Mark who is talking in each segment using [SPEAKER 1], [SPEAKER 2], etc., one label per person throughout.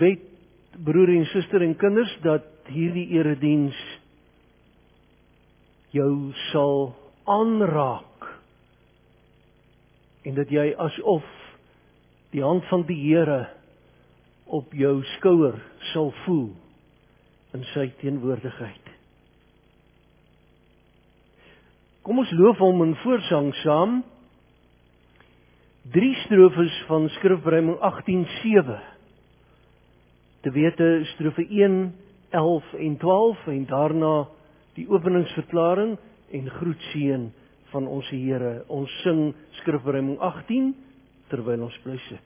[SPEAKER 1] bid, broer en suster en kinders, dat hierdie erediens jou sal aanraak en dat jy asof die hand van die Here op jou skouer sal voel in sy teenwoordigheid. Kom ons loof hom in voorsang saam. 3 strofes van Skrifbereiding 18:7. Te wete strofe 1, 11 en 12 en daarna die openingsverklaring en groetseën van ons Here. Ons sing Skrifbereiding 18 terwyl ons bly sit.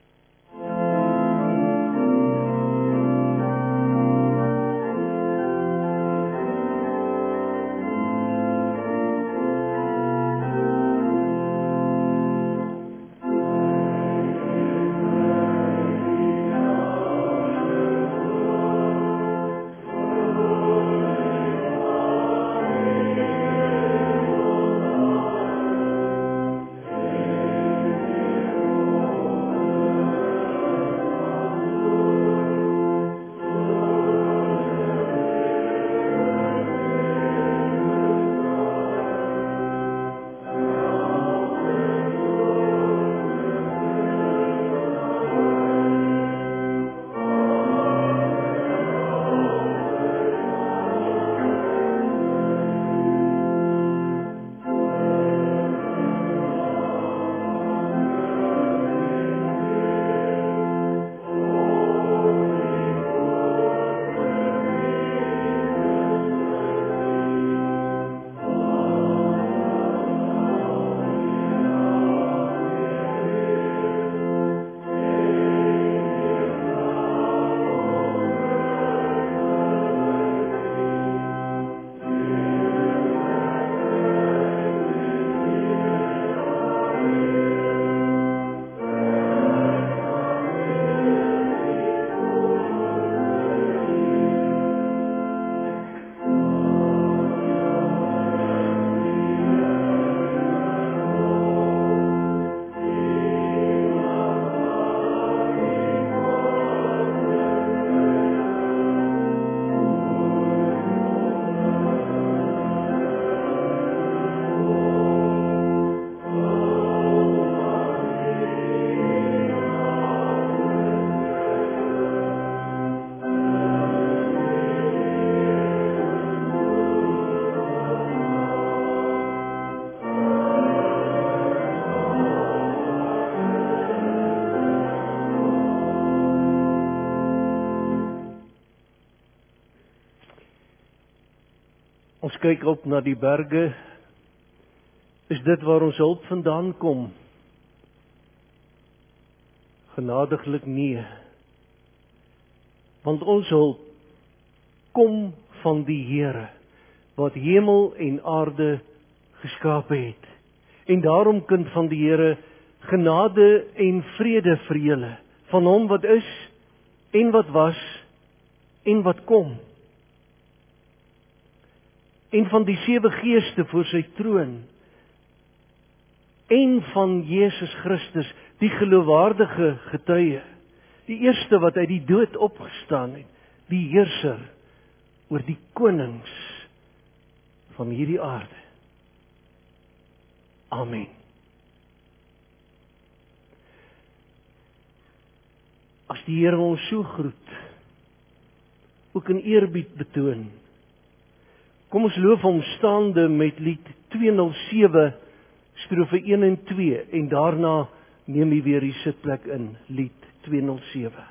[SPEAKER 1] Ons kyk op na die berge. Is dit waar ons hulp vandaan kom? Genadiglik nee. Want ons hulp kom van die Here, wat hemel en aarde geskape het. En daarom, kind van die Here, genade en vrede vir julle, van hom wat is, en wat was, en wat kom. En van die 7 geeste voor sy troon, en van Jesus Christus, die geloofwaardige getuie, die eerste wat uit die dood opgestaan het, die heerser oor die konings van hierdie aarde. Amen. As die Here ons so groet, ook in eerbied betoon, kom ons loof hom staande met lied 207, strofe 1 en 2, en daarna neem hy weer die sitplek in, lied 207.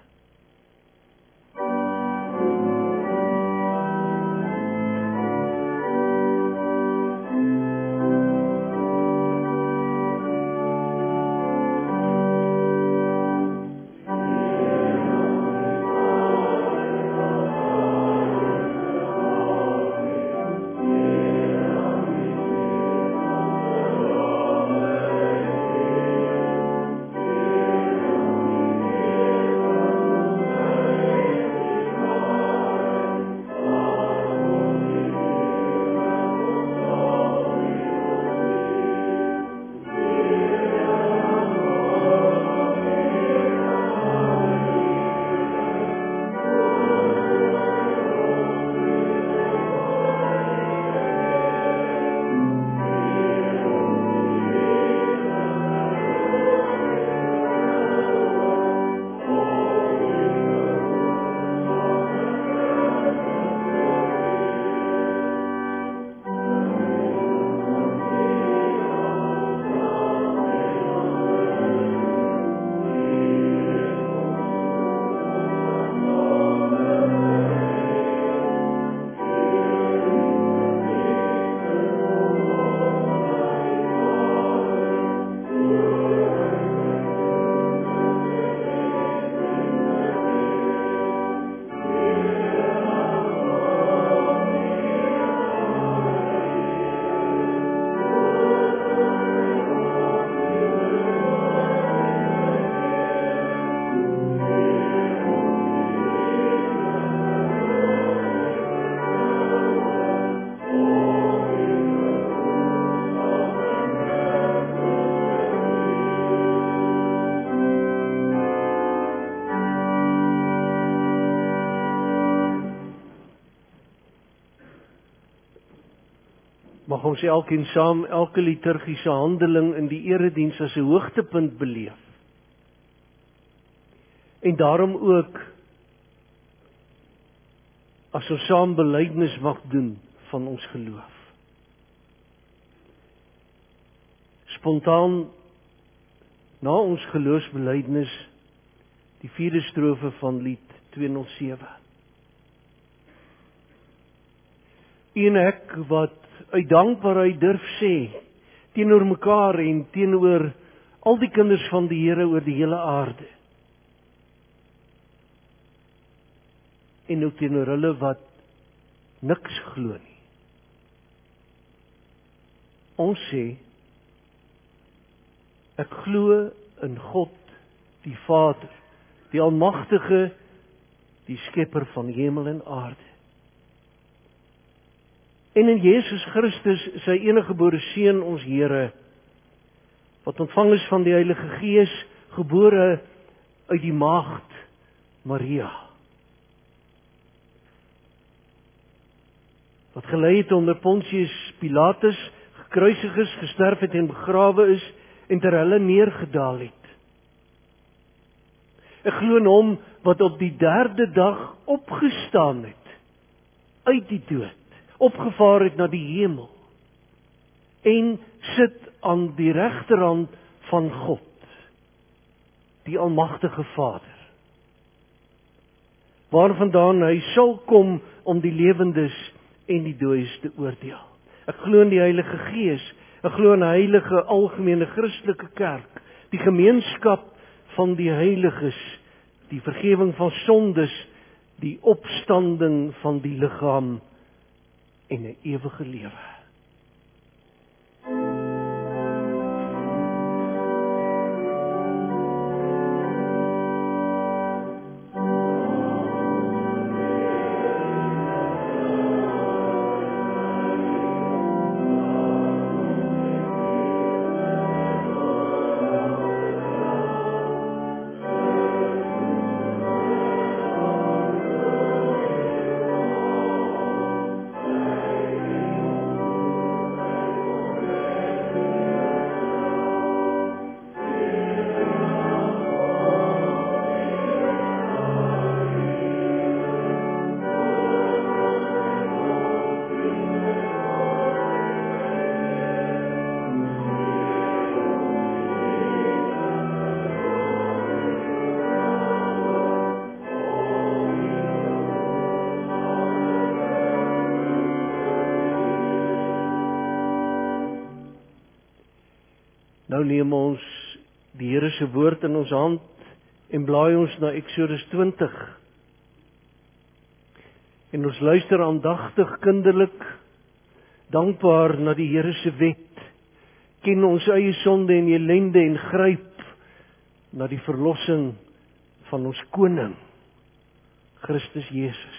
[SPEAKER 1] Mag ons elkeen saam elke liturgiese handeling in die erediens as 'n hoogtepunt beleef. En daarom ook, as ons saam belydenis mag doen van ons geloof. Spontaan, na ons geloofsbelydenis, die 4de strofe van lied 207. U en ek wat uit dankbaarheid durf sê, teenoor mekaar en teenoor al die kinders van die Here oor die hele aarde. En ook teenoor hulle wat niks glo nie. Ons sê, ek glo in God, die Vader, die Almagtige, die Skepper van hemel en aarde. En in Jesus Christus, sy eniggebore Seun, ons Here, wat ontvang is van die Heilige Gees, gebore uit die maagd Maria, wat gelei het onder Pontius Pilatus, gekruisig is, gesterf het en begrawe is, en ter helle neergedaal het. Ek glo in hom wat op die 3de dag opgestaan het, uit die dood, opgevaar het na die hemel, en sit aan die regterhand van God, die Almagtige Vader, waarvandaan hy sal kom om die lewendes en die dooies te oordeel. Ek glo in die Heilige Gees, ek glo in 'n heilige algemene Christelike kerk, die gemeenskap van die heiliges, die vergifnis van sondes, die opstanding van die liggaam en 'n ewige lewe. Nou neem ons die Here se woord in ons hand en blaai ons na Eksodus 20. En ons luister aandagtig, kinderlik, dankbaar na die Here se wet, ken ons eie sonde en ellende en gryp na die verlossing van ons koning, Christus Jesus.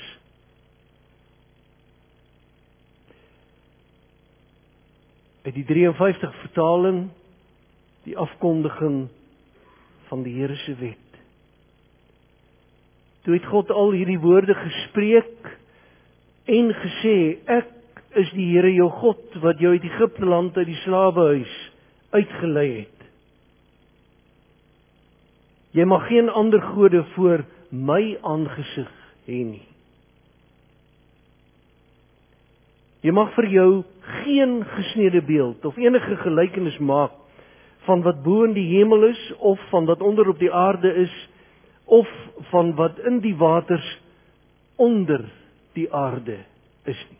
[SPEAKER 1] Uit die 53 vertaling, die afkondiging van die Here se wet. Toe het God al hierdie woorde gespreek en gesê, ek is die Here jou God, wat jou uit Egipte land, uit die slawehuis uitgelei het. Jy mag geen ander gode voor my aangesig hê nie. Jy mag vir jou geen gesnede beeld of enige gelykenis maak van wat bo in die hemel is, of van wat onder op die aarde is, of van wat in die waters onder die aarde is nie.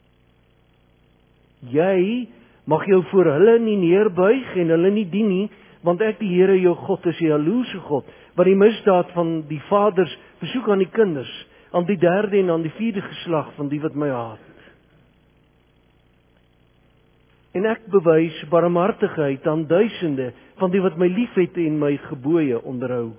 [SPEAKER 1] Jy mag jou voor hulle nie neerbuig en hulle nie dien nie, want ek die Here jou God is 'n jaloerse God, wat die misdaad van die vaders besoek aan die kinders, aan die 3de en aan die 4de geslag van die wat my haat. En ek bewys barmhartigheid aan duisende van die wat my liefhet en my gebooie onderhou.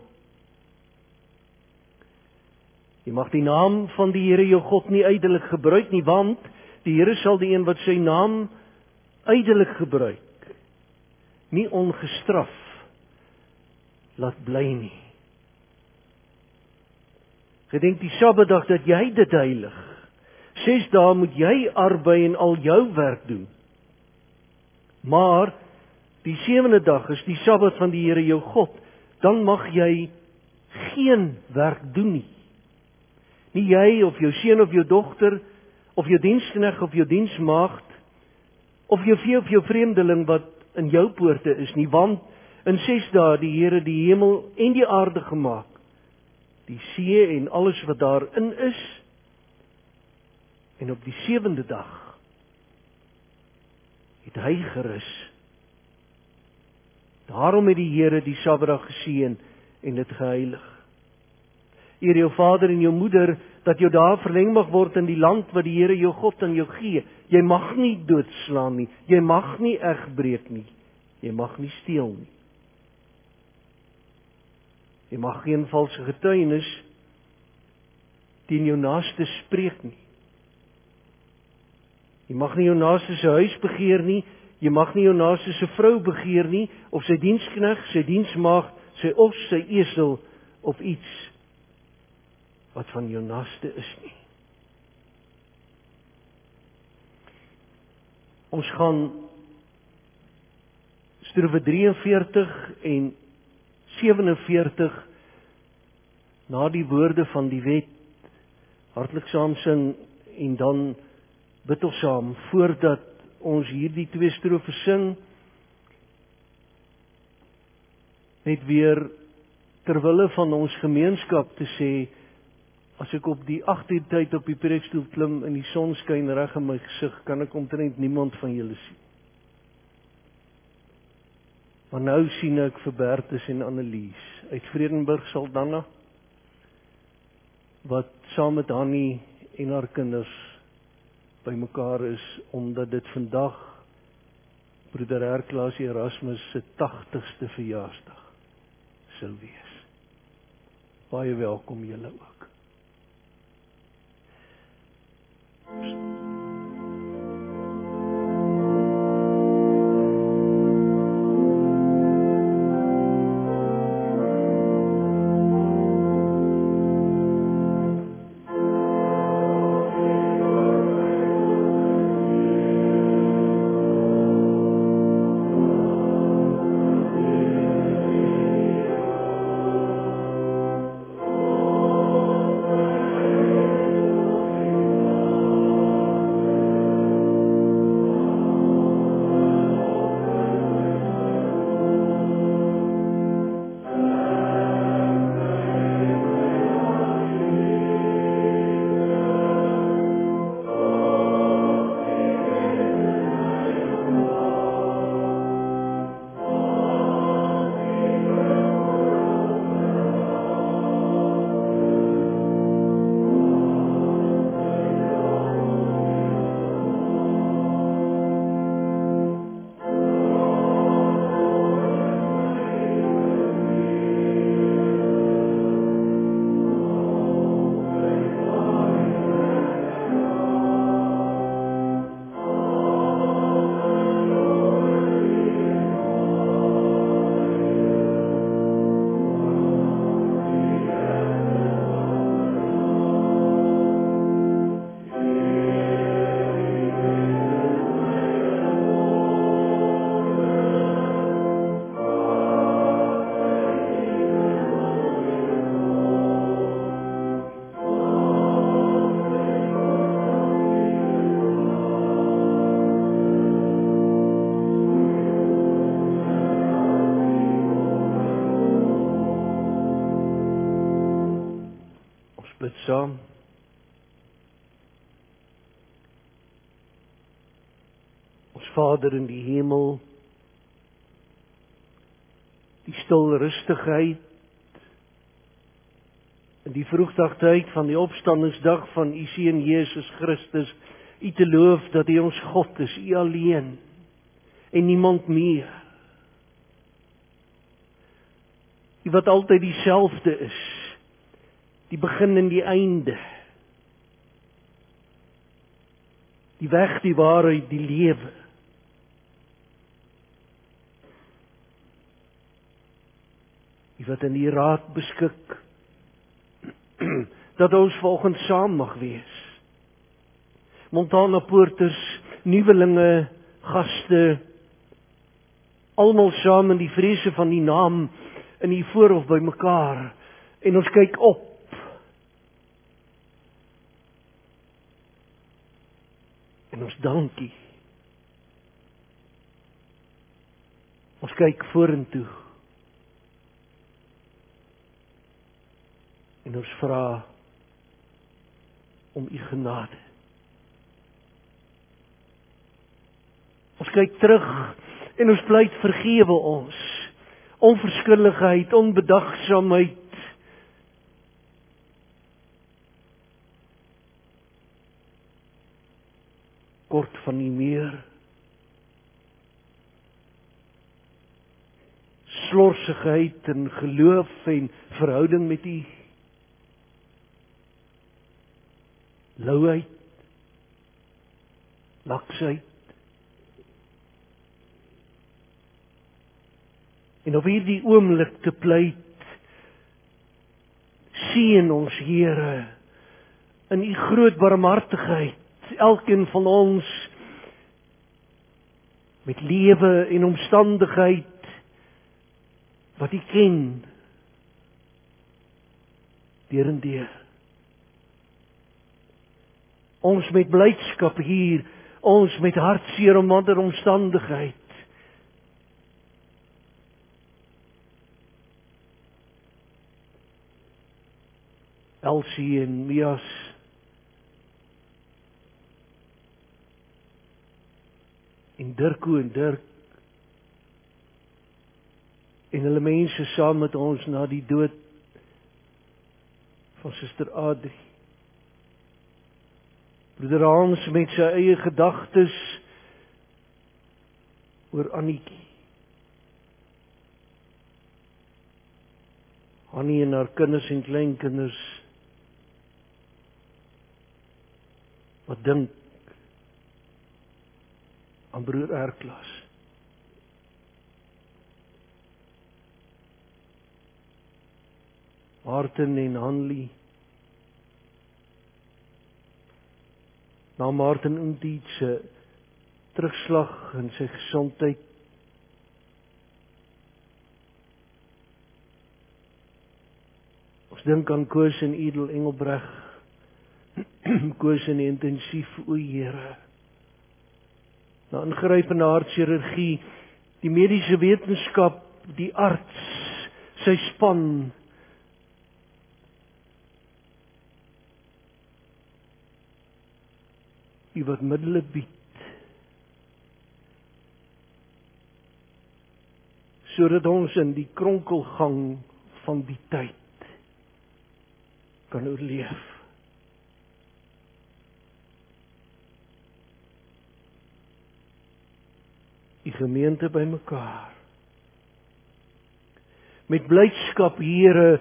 [SPEAKER 1] Jy mag die naam van die Here jou God nie ydelik gebruik nie, want die Here sal die een wat sy naam ydelik gebruik, nie ongestraf laat bly nie. Gedenk die Sabbatdag dat jy dit heilig. 6 dae moet jy arbei en al jou werk doen. Maar die 7de dag is die Sabbat van die Here jou God. Dan mag jy geen werk doen nie. Nie jy of jou seun of jou dogter, of jou diensknegt of jou diensmaagd, of jou vee of jou vreemdeling wat in jou poorte is nie, want in 6 dae die Here die hemel en die aarde gemaak, die see en alles wat daarin is, en op die 7de dag het hy gerus. Daarom het die Here die Sabbatdag geseën en dit geheilig. Eer jou vader en jou moeder, dat jou dae verleng mag word in die land wat die Here jou God aan jou gee. Jy mag nie doodslaan nie, jy mag nie egbreek nie, jy mag nie steel nie. Jy mag geen valse getuienis teen jou naaste spreek nie. Jy mag nie jou naaste se huis begeer nie, jy mag nie jou naaste se vrou begeer nie, of sy diensknegt, sy diensmaagd, sy os, sy esel, of iets wat van jou naaste is nie. Ons gaan strofe 43 en 47 na die woorde van die wet hartlik saam sing, en dan bid ons saam voordat ons hierdie 2 strofe sing. Net weer terwille van ons gemeenskap te sê, as ek op die 8 uur tyd op die preekstoel klim en die son skyn reg in my gesig, kan ek omtrent niemand van julle sien. Maar nou sien ek vir Bertus en Annelies uit Vredenburg, Saldanha, wat saam met Hannie en haar kinders by mekaar is, omdat dit vandag broeder Herklaas Erasmus se 80ste verjaarsdag sou wees. Baie welkom julle ook. Bid saam. Ons Vader in die hemel, die stil rustigheid in die vroegdagtyd van die opstandingsdag van U Seun Jesus Christus, U te loof dat U ons God is, U alleen en niemand meer. U wat altyd dieselfde is, die begin en die einde, die weg, die waarheid, die lewe. U wat in die raad beskik, dat ons volgens saam mag wees. Montana poorters, nuwelinge, gaste, almal saam in die vrese van die naam in die voorhof by mekaar en ons kyk op. En ons dankie. Ons kyk vorentoe. En ons vra om u genade. Ons kyk terug en ons pleit vergewe ons. Onverskilligheid, onbedagsaamheid. Kort van u meer. Slorsigheid in geloof en verhouding met u. Louheid. Laksheid. En op hierdie oomblik te pleit, seën ons Here in u groot barmhartigheid, elkeen van ons met lewe en omstandigheid wat u ken, deur en deur. Ons met blydskap hier, ons met hartseer om ander omstandigheid. Elsie en Mias, en Dirko en Dirk, en hulle mense saam met ons na die dood van Suster Adrie. Broeder Hans met sy eie gedagtes oor Annietjie. Annie en haar kinders en kleinkinders wat dink aan broer Erklas. Martin en Hanlie. Na Martin Undiet se terugslag in sy gesondheid. Ons dink aan Koos en Edel Engelbreg. Koos in die intensief, o Here. Na ingrypende hartchirurgie, die mediese wetenskap, die arts, sy span. U wat middele bied, sodat ons in die kronkelgang van die tyd kan oorleef. Die gemeente by mekaar. Met blydskap, Here,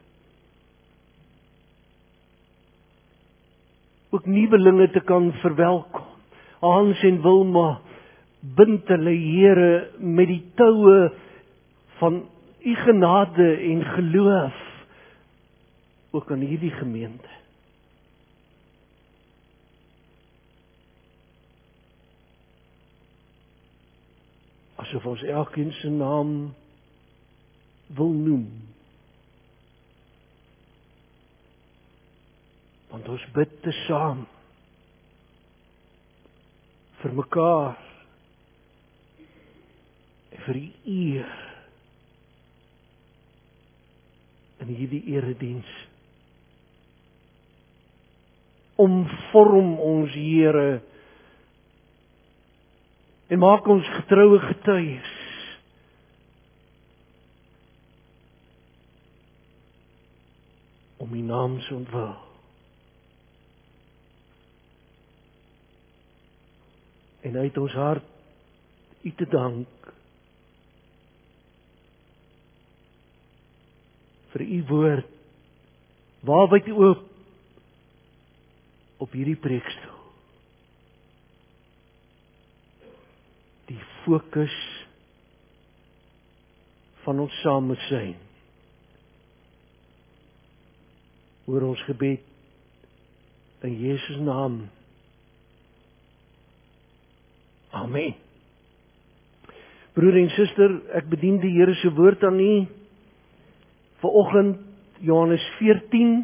[SPEAKER 1] ook nuwelinge te kan verwelkom. Hans en Wilma, bind hulle, Here, met die toue van u genade en geloof, ook aan hierdie gemeente. Asof ons elkeen se naam wil noem. Want ons bid te saam vir mekaar en vir die eer in hierdie erediens. Omvorm ons, Here, en maak ons getroue getuies om u naam se ontwil. En uit ons hart u te dank vir u woord, waarwyd oop op hierdie preekstoel. Die fokus van ons samesyn. Hoor ons gebed in Jesus naam. Amen. Broer en suster, ek bedien die Here se woord aan u. Vanoggend Johannes 14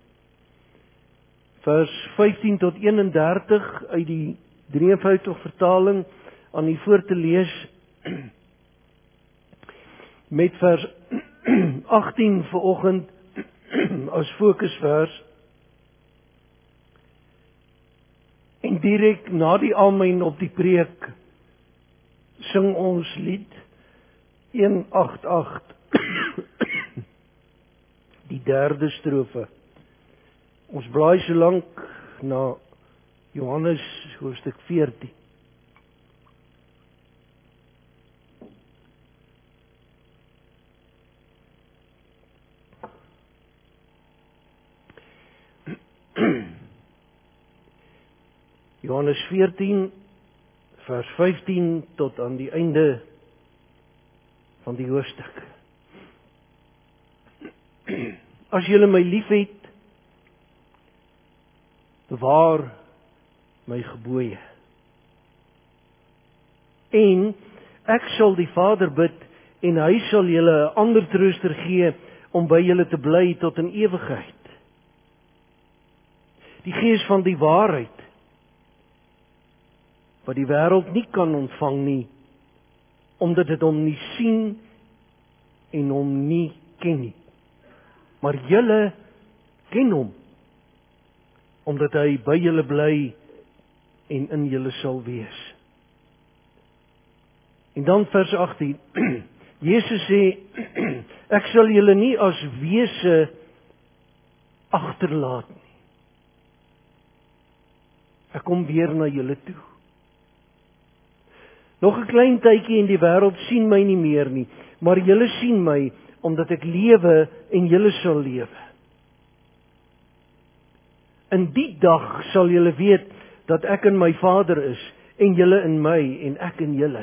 [SPEAKER 1] vers 15 tot 31 uit die 53 vertaling aan u voor te lees met vers 18 vanoggend as fokusvers. En direk na die amen op die preek sing ons lied 188, die derde strofe. Ons blaai so lank na Johannes hoofstuk 14. Johannes 14 vers 15 tot aan die einde van die hoofstuk. As julle my liefhet, bewaar my gebooie. En ek sal die Vader bid, en hy sal julle 'n ander trooster gee om by julle te bly tot in ewigheid. Die Gees van die waarheid, wat die wêreld nie kan ontvang nie, omdat dit hom nie sien en hom nie ken nie. Maar julle ken hom, omdat hy by julle bly en in julle sal wees. En dan vers 18. Jesus sê, ek sal julle nie as wese agterlaat nie. Ek kom weer na julle toe. Nog 'n klein tydjie en die wêreld sien my nie meer nie, maar julle sien my, omdat ek lewe en julle sal lewe. In die dag sal julle weet dat ek in my Vader is, en julle in my, en ek in julle.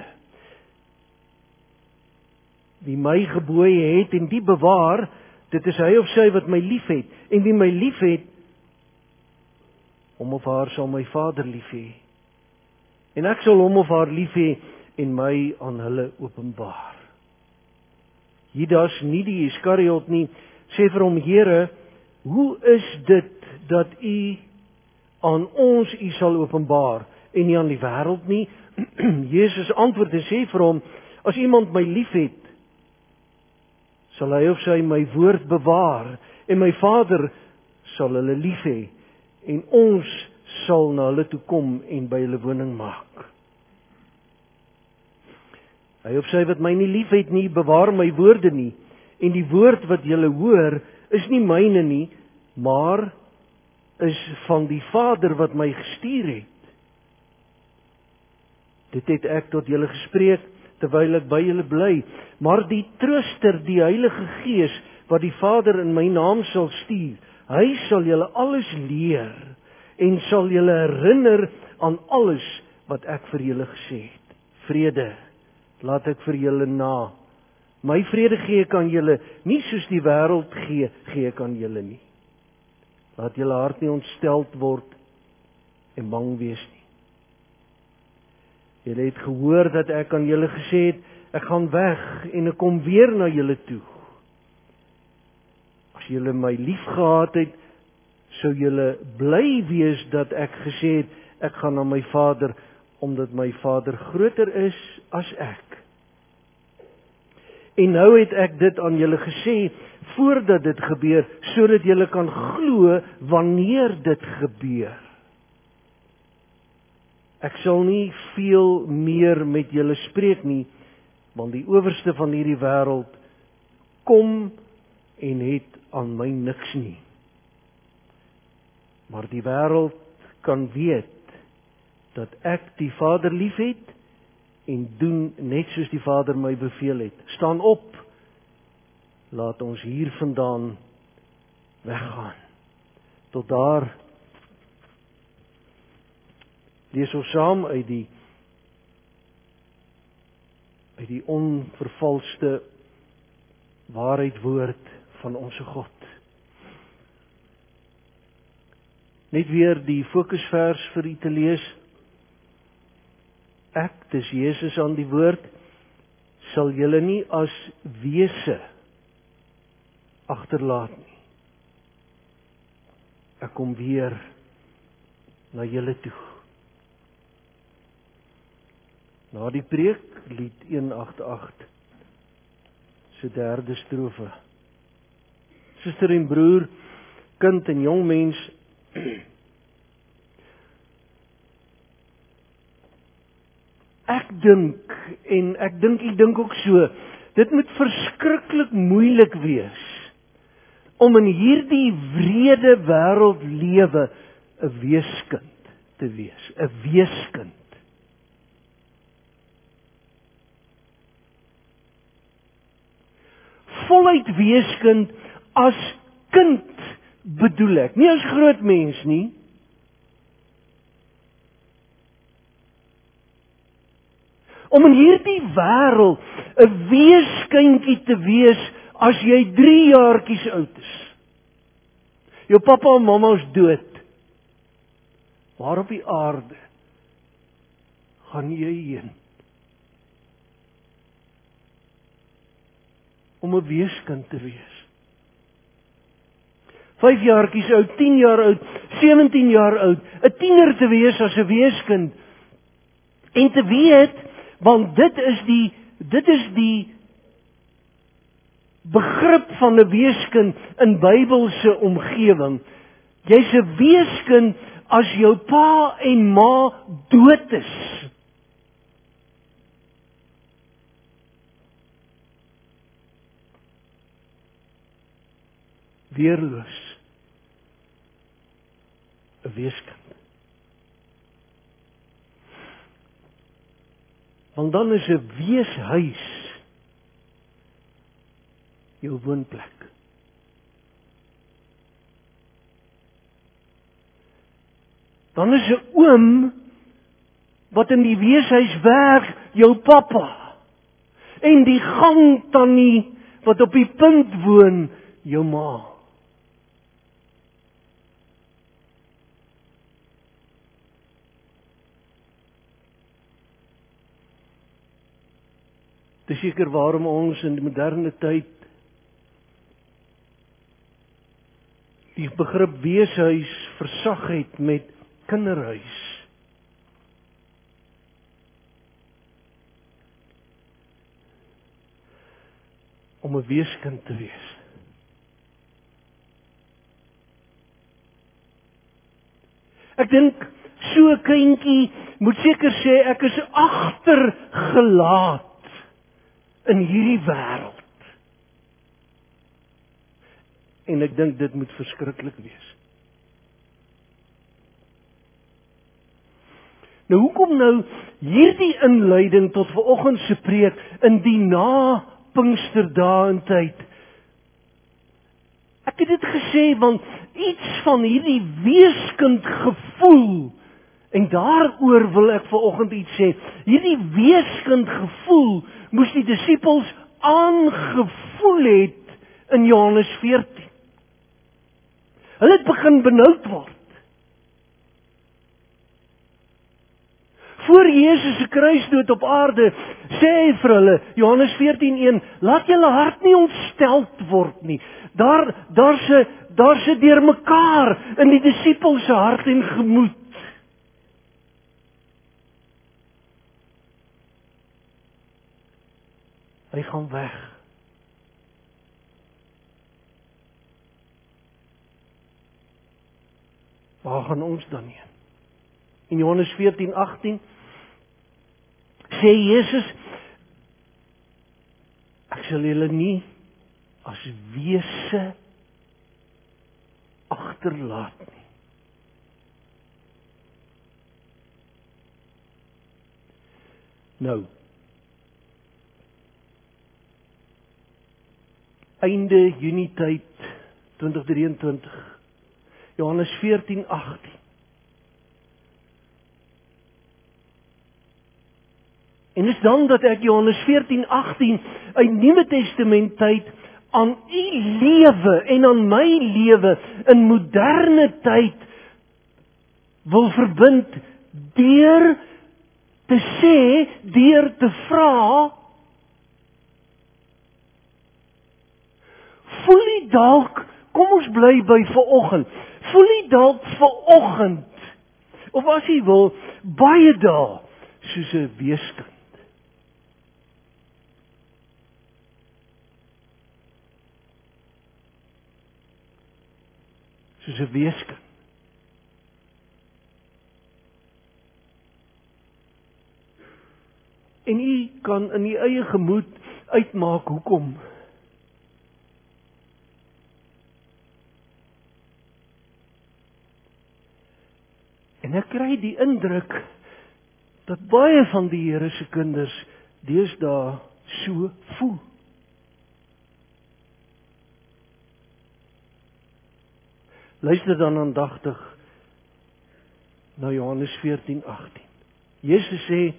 [SPEAKER 1] Wie my gebooie het en die bewaar, dit is hy of sy wat my liefhet, en wie my liefhet, hom of haar sal my Vader lief hê. En ek sal hom of haar lief hê en my aan hulle openbaar. Judas, nie die Iskariot nie, sê vir hom, Here, hoe is dit dat u aan ons u sal openbaar en nie aan die wêreld nie? Jesus antwoord en sê vir hom, as iemand my liefhet, sal hy of sy my woord bewaar, en my Vader sal hulle lief hê, en ons sal na hulle toe kom en by hulle woning maak. Hy of sy wat my nie liefhet nie, bewaar my woorde nie, en die woord wat julle hoor, is nie myne nie, maar is van die Vader wat my gestuur het. Dit het ek tot julle gespreek, terwyl ek by julle bly, maar die Trooster, die Heilige Gees, wat die Vader in my naam sal stuur, hy sal julle alles leer, en sal julle herinner aan alles wat ek vir julle gesê het. Vrede laat ek vir julle na. My vrede gee ek aan julle, nie soos die wêreld gee, gee ek aan julle nie. Laat julle hart nie ontsteld word en bang wees nie. Julle het gehoor dat ek aan julle gesê het, ek gaan weg en ek kom weer na julle toe. As julle my liefgehad het, sou julle bly wees dat ek gesê het, ek gaan na my Vader, omdat my Vader groter is as ek. En nou het ek dit aan julle gesê, voordat dit gebeur, sodat julle kan glo wanneer dit gebeur. Ek sal nie veel meer met julle spreek nie, want die owerste van hierdie wêreld kom en het aan my niks nie. Maar die wêreld kan weet dat ek die Vader liefhet en doen net soos die Vader my beveel het. Staan op, laat ons hier vandaan weggaan. Tot daar lees ons saam uit die onvervalste waarheidwoord van ons God. Net weer die fokusvers vir u te lees. Ek, dis Jesus aan die woord, sal julle nie as wese agterlaat nie. Ek kom weer na julle toe. Na die preek, lied 188, se derde strofe. Suster en broer, kind en jong mens, ek dink ook so, dit moet verskriklik moeilik wees om in hierdie wrede wêreld lewe 'n weeskind te wees, 'n weeskind. Voluit weeskind as kind bedoel ek, nie as groot mens nie. Om in hierdie wêreld 'n weeskindjie te wees as jy 3 jaartjies oud is. Jou pappa en mamma is dood. Waar op die aarde gaan jy heen? Om 'n weeskind te wees. 5 jaartjies oud, 10 jaar oud, 17 jaar oud, 'n tiener te wees as 'n weeskind. En te weet, want dit is die begrip van 'n weeskind in Bybelse omgewing. Jy's 'n weeskind as jou pa en ma dood is. Weerloos. 'n Weeskind. Want dan is 'n weeshuis jou woonplek. Dan is 'n oom wat in die weeshuis werk, jou pappa. En die gangtannie wat op die punt woon, jou ma. Dis seker waarom ons in die moderne tyd die begrip weeshuis versag het met kinderhuis. Om 'n weeskind te wees. Ek dink so 'n kindjie moet seker sê ek is agtergelaat in hierdie wêreld. En ek dink dit moet verskriklik wees. Nou hoekom nou hierdie inleiding tot vanoggend se preek in die na-Pinksterdae in tyd? Ek het dit gesê want iets van hierdie weeskind gevoel, en daaroor wil ek vanoggend iets sê. Hierdie weeskind gevoel moes die disippels aangevoel het in Johannes 14. Hulle het begin benoud word. Voor Jesus se kruisdood op aarde sê hy vir hulle, Johannes 14:1, laat julle hart nie ontsteld word nie. Daar se deurmekaar in die disippels se hart en gemoed. Hy gaan weg. Waar gaan ons dan heen? In Johannes 14:18 sê Jesus, ek sal julle nie as wese agterlaat nie. Nou, einde Junie tyd 2023, Johannes 14:18. En is dan dat ek Johannes 14:18 uit Nuwe Testament tyd aan u lewe en aan my lewe in moderne tyd wil verbind deur te sê, deur te vra, dalk, kom ons bly by vanoggend, voel jy dalk vanoggend, of as jy wil, baie dae, soos 'n weeskind? Soos 'n weeskind. En u kan in u eie gemoed uitmaak hoekom. En ek kry die indruk dat baie van die Here se kinders deesdae so voel. Luister dan aandagtig na Johannes 14:18. Jesus sê,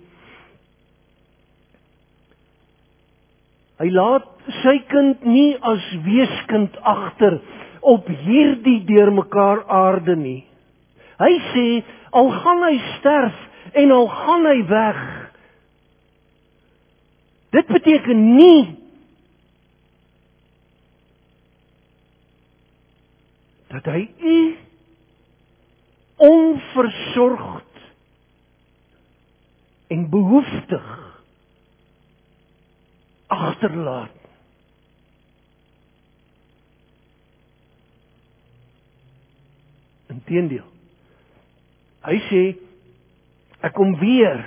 [SPEAKER 1] hy laat sy kind nie as weeskind agter op hierdie deurmekaar aarde nie. Hy sê, al gaan hy sterf en al gaan hy weg, dit beteken nie dat hy u onversorgd en behoeftig agterlaat. Inteendeel. Hy sê, ek kom weer.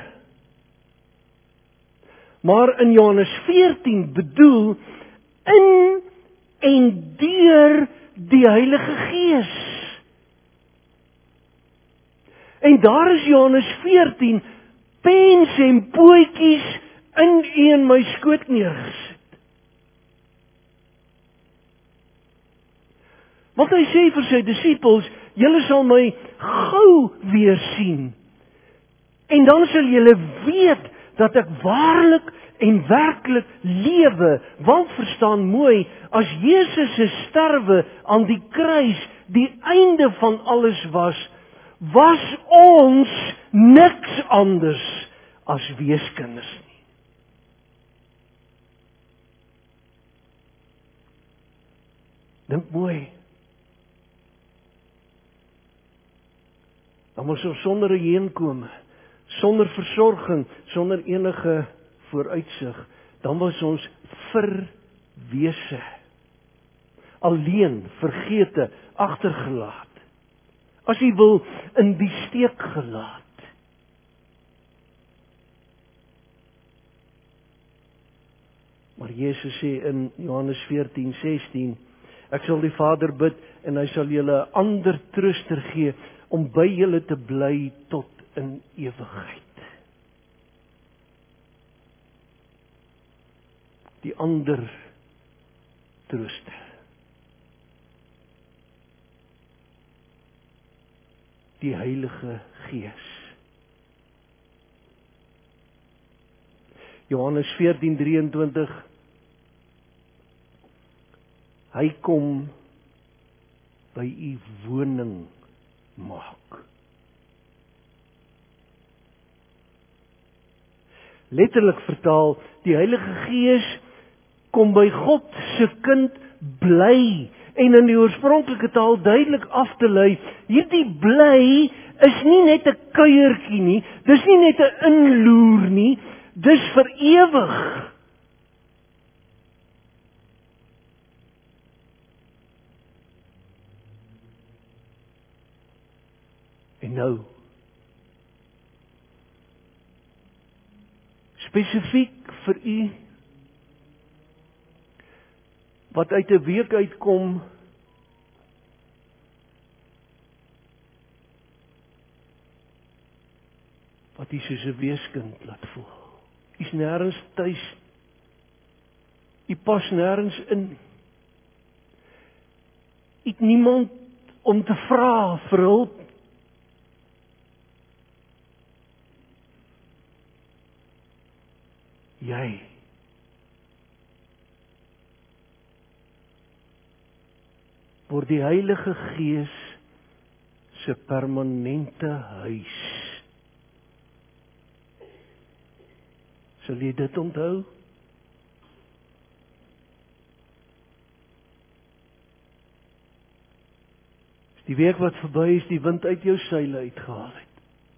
[SPEAKER 1] Maar in Johannes 14 bedoel in en deur die Heilige Gees. En daar is Johannes 14 pens en pootjies in u en my skoot neergesit. Want hy sê vir sy disippels, julle sal my gou weer sien. En dan sal julle weet dat ek waarlik en werklik lewe. Want verstaan mooi, as Jesus se sterwe aan die kruis die einde van alles was ons niks anders as weeskinders nie. Dink mooi. Dan moes ons sonder 'n heenkome, sonder versorging, sonder enige vooruitsig, dan was ons verwese, alleen, vergete, agtergelaat. As jy wil, in die steek gelaat. Maar Jesus sê in Johannes 14:16, ek sal die Vader bid en hy sal julle 'n ander trooster gee om by julle te bly tot in ewigheid. Die ander trooster. Die Heilige Gees. Johannes 14:23. Hy kom by u woning maak. Letterlik vertaal, die Heilige Gees kom by God se kind bly. En in die oorspronklike taal duidelik af te lei, hierdie bly is nie net 'n kuiertjie nie, dis nie net 'n inloer nie, dis vir ewig. En nou, spesifiek vir u, wat uit 'n week uitkom, wat u soos 'n weeskind laat voel. U is nêrens tuis. U pas nêrens in. U het niemand om te vra vir hulp. Jy word die Heilige Gees se permanente huis. Sal jy dit onthou? Die week wat verby is, die wind uit jou seile uitgehaal het.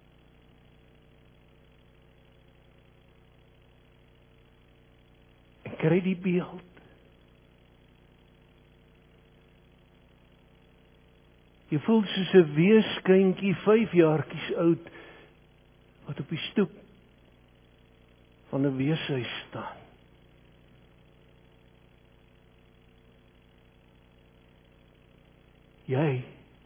[SPEAKER 1] En kry die beeld. Jy voel soos 'n weeskindjie 5 jaartjies oud wat op die stoep van 'n weeshuis staan. Jy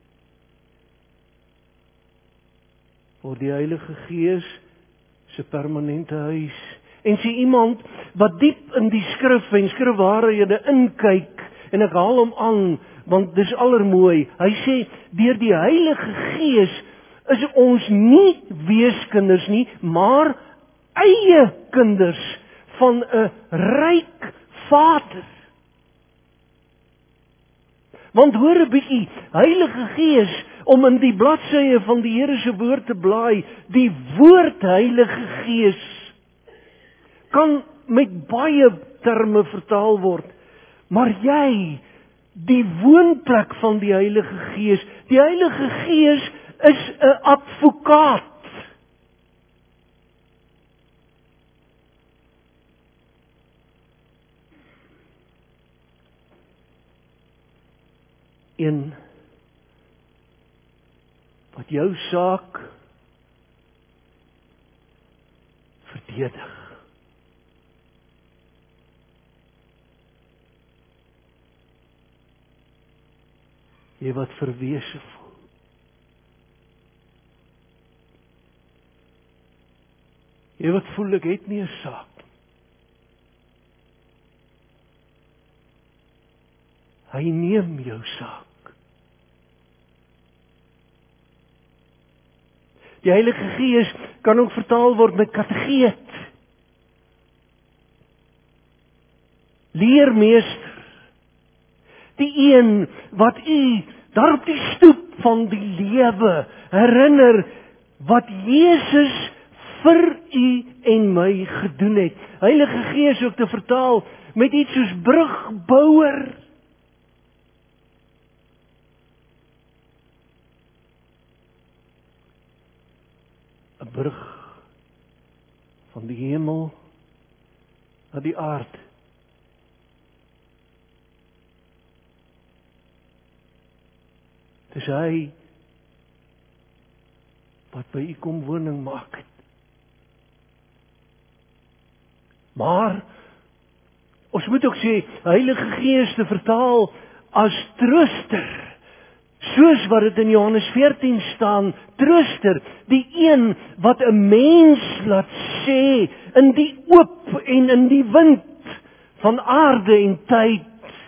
[SPEAKER 1] word die Heilige Gees se permanente huis. En sê iemand wat diep in die skrif en skrifwaarhede inkyk, en ek haal hom aan, want dis allermooi. Hy sê, deur die Heilige Gees is ons nie weeskinders nie, maar eie kinders van 'n ryk Vader. Want hoor 'n bietjie, Heilige Gees, om in die bladsye van die Here se woord te blaai, die woord Heilige Gees kan met baie terme vertaal word. Maar jy, die woonplek van die Heilige Gees, die Heilige Gees is 'n advokaat. Een wat jou saak verdedig. Jy wat verwese voel. Jy wat voel ek het nie 'n saak. Hy neem jou saak. Die Heilige Gees kan ook vertaal word met kategeet. Leermeester. Die een wat u daar op die stoep van die lewe herinner wat Jesus vir u en my gedoen het. Heilige Gees ook te vertaal met iets soos brugbouer. Brug van die hemel na die aarde. Dis hy wat by u kom woning maak het. Maar ons moet ook sê Heilige Gees te vertaal as trooster. Soos wat dit in Johannes 14 staan, trooster, die een wat 'n mens laat sê in die oop en in die wind van aarde en tyd.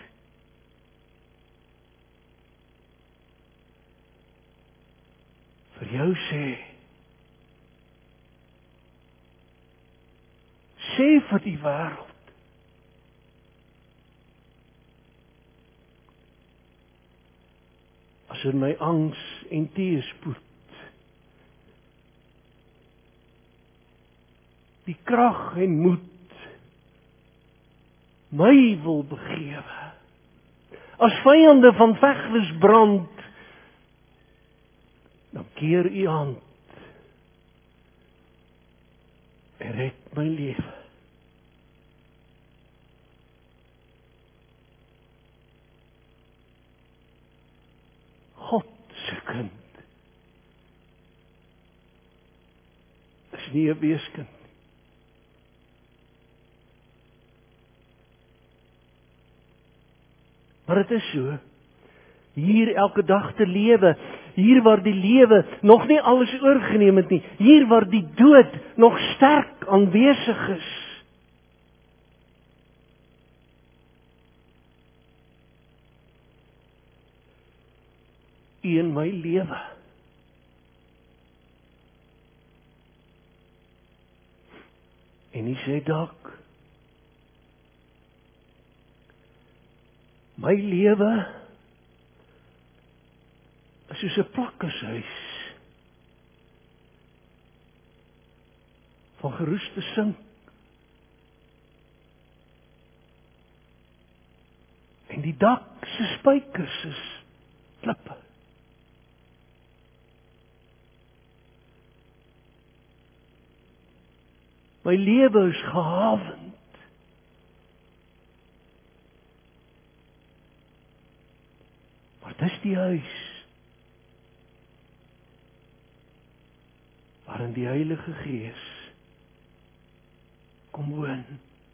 [SPEAKER 1] Vir jou sê vir die wêreld. As in my angs en teëspoed die krag en moed my wil begewe. As vyande van vegtes brand, dan keer u hand en red my lewe. God se kind is nie 'n weeskind. Maar dit is so, hier elke dag te lewe, hier waar die lewe nog nie alles oorgeneem het nie, hier waar die dood nog sterk aanwesig is. U in my lewe. En hy sê dalk, my lewe is soos 'n plakkershuis van geroeste sink. En die dak se spykers is klippe. My lewe is gehavend. Maar dis die huis waarin die Heilige Gees kom woon.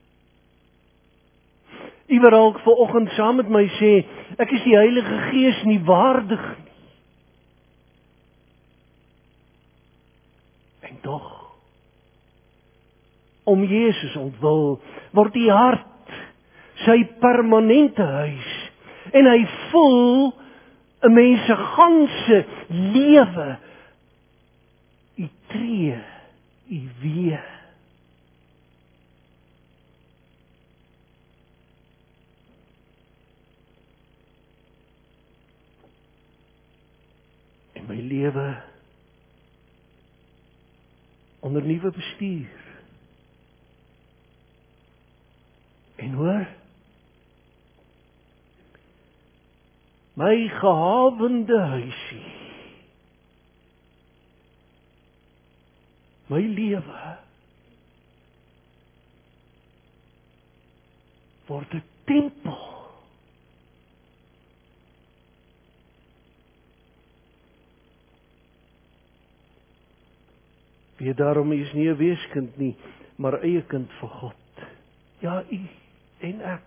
[SPEAKER 1] Iemand dalk vanoggend saam met my sê, ek is die Heilige Gees nie waardig nie. En tog, om Jesus ontwil, word die hart sy permanente huis, en hy voel 'n mens se ganse lewe, u tree, u wee. En my lewe onder nuwe bestuur. En hoor, my gehavende huisie, my lewe word 'n tempel weet daarom, u is nie 'n weeskind nie, maar eie kind vir God. Ja, u en ek.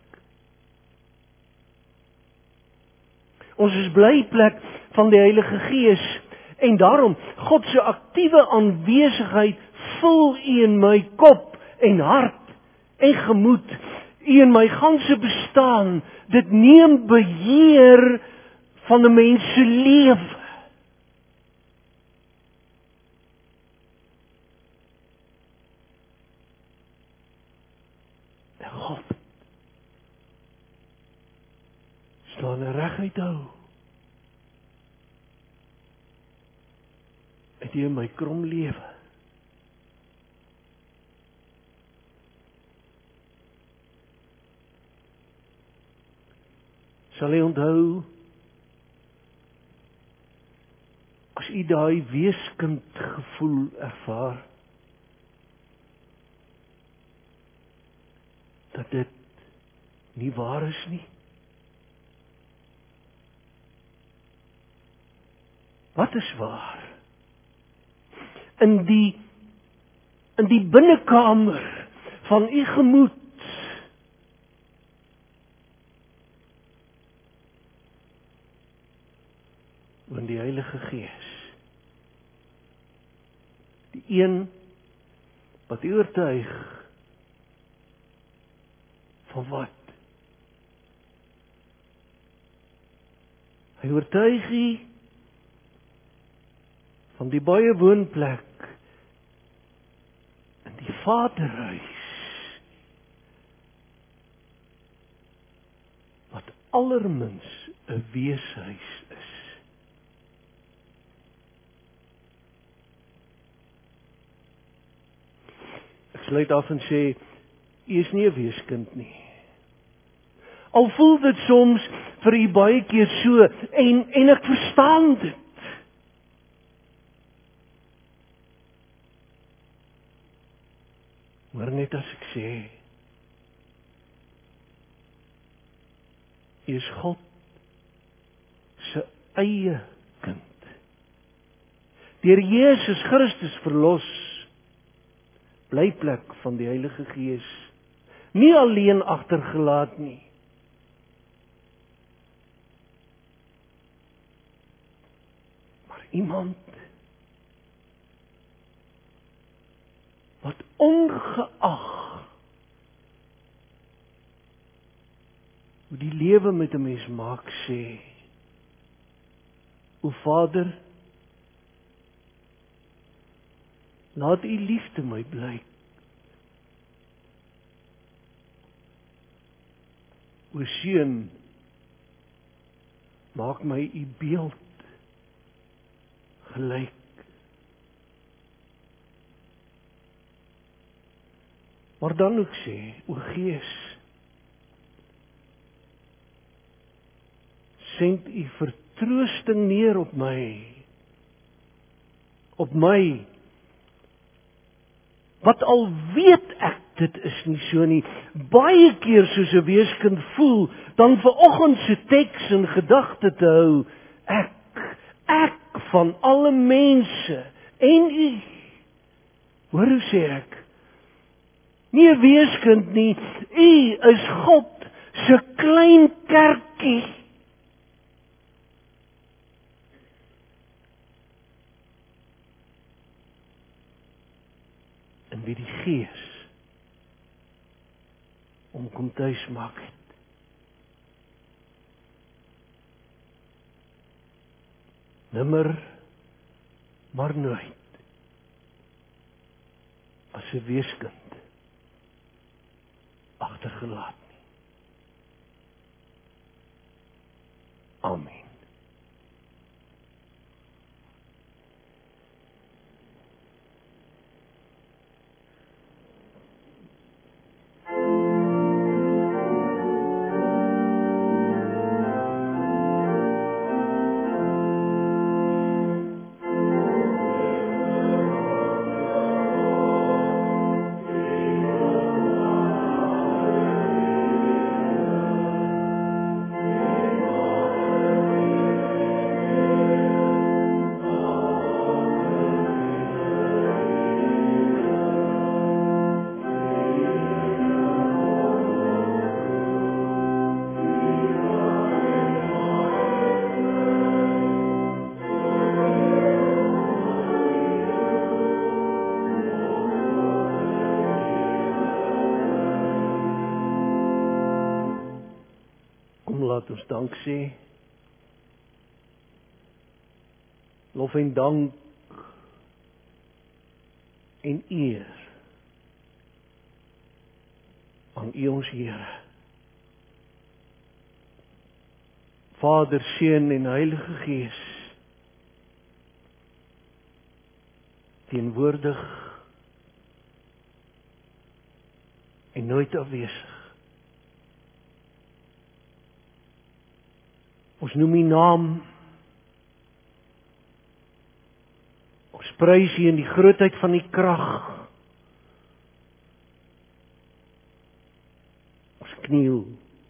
[SPEAKER 1] Ons is blyplek van die Heilige Gees, en daarom, God se aktiewe aanwesigheid vul u in my kop en hart en gemoed, u in my ganse bestaan. Dit neem beheer van 'n mens se lewe. En God staan reguit hou. Het jy my krom lewe? Sal jy onthou, as jy daai weeskind gevoel ervaar, dat dit nie waar is nie? Wat is waar? In die binnekamer van u gemoed woon die Heilige Gees. Die een wat u oortuig van wat? Hy oortuig u van die baie woonplek in die Vaderhuis, wat allermins 'n weeshuis is. Ek sluit af en sê, u is nie 'n weeskind nie. Al voel dit soms vir u baie keer so, en ek verstaan dit. Maar net as ek sê, u is God se eie kind. Deur Jesus Christus verlos, blyplek van die Heilige Gees, nie alleen agtergelaat nie. Maar iemand wat ongeag hoe die lewe met 'n mens maak sê, o Vader, laat u liefde my blyk. O Seun, maak my u beeld gelyk. Maar dan ook sê, o Gees, send u vertroosting neer op my, wat al weet ek dit is nie so nie, baie keer soos 'n weeskind voel, dan vanoggend se teks in gedagte te hou, ek van alle mense en u. Hoor hoe sê ek? Nie 'n weeskind nie, u is God se klein kerkie. En wie die Gees kom tuis maak het. Nimmer, maar nooit as 'n weeskind agtergelaat nie. Amen. Laat ons dank sê. Lof en dank en eer aan U ons Here. Vader, Seun en Heilige Gees. Teenwoordig en nooit afwesig. Ons noem U naam. Ons prys U in die grootheid van U krag. Ons kniel.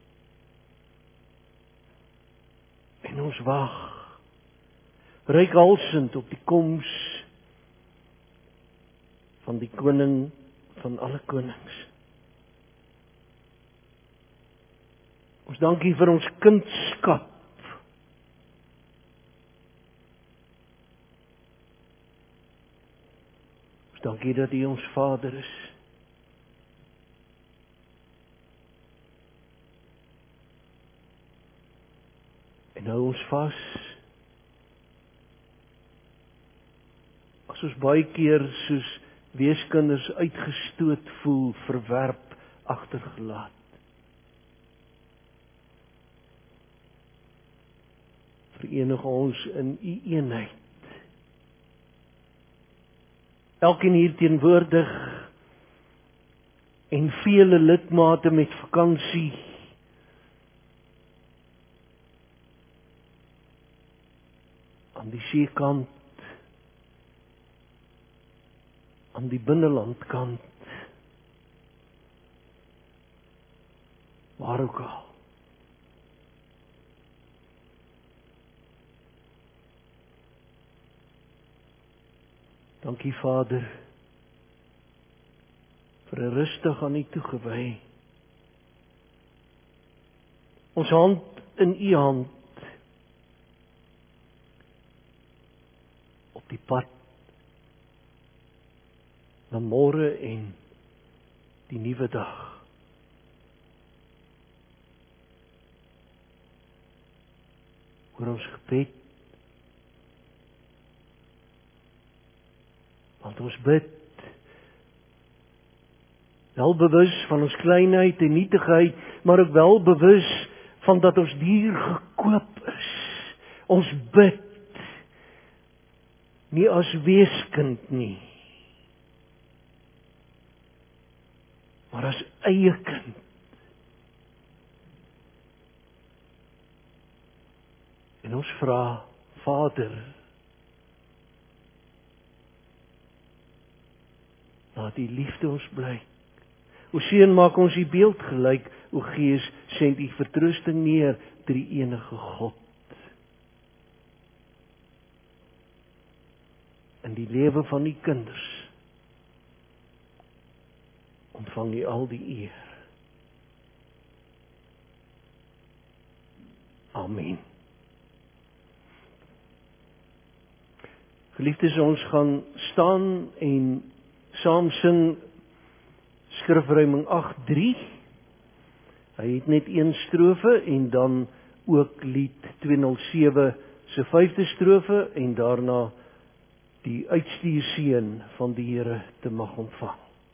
[SPEAKER 1] En ons wag. Reikhalsend op die koms van die koning van alle konings. Ons dank U vir ons kindskap. Dank U dat U ons Vader is. En hou ons vas. As ons baie keer soos weeskinders uitgestoot voel, verwerp, agtergelaat. Verenig ons in U eenheid. Elkeen hier teenwoordig en vele lidmate met vakansie. Aan die seekant, aan die binnelandkant, waar ook al. Dankie Vader, vir 'n rustig aan U toegewy. Ons hand in U hand, op die pad na môre en die nuwe dag. Hoor ons gebed. Want ons bid, wel bewus van ons kleinheid en nietigheid, maar ook wel bewus van dat ons duur gekoop is. Ons bid, nie as weeskind nie, maar as eie kind. En ons vra, Vader, laat die liefde ons blyk. O Seun, maak ons U beeld gelyk. O Gees, send U vertroosting neer, drie enige God. In die lewe van U kinders ontvang U al die eer. Amen. Geliefdes, ons gaan staan en saam sing skrifruiming 8:3. Hy het net een strofe en dan ook lied 207 se 5de strofe en daarna die uitstuurseën van die Here te mag ontvang.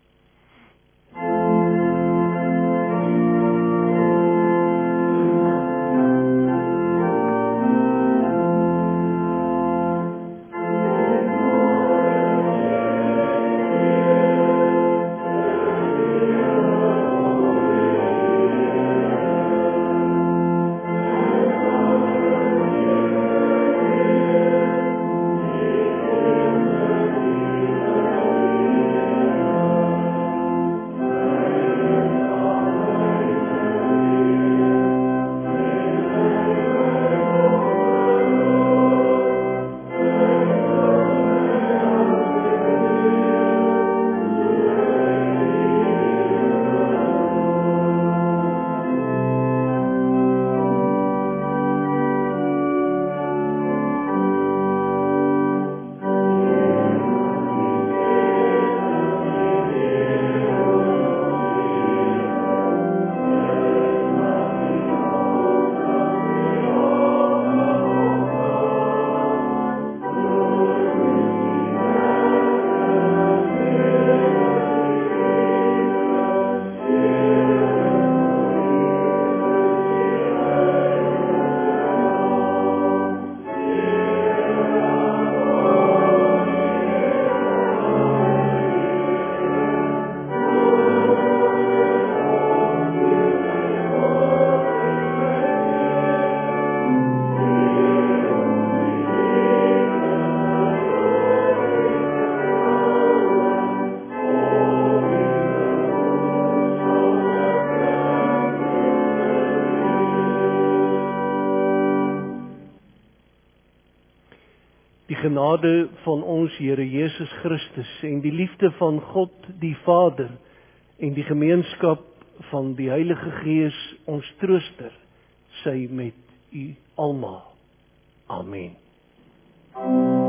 [SPEAKER 1] Die genade van ons Here Jesus Christus en die liefde van God die Vader en die gemeenskap van die Heilige Gees, ons trooster, sy met u almal. Amen.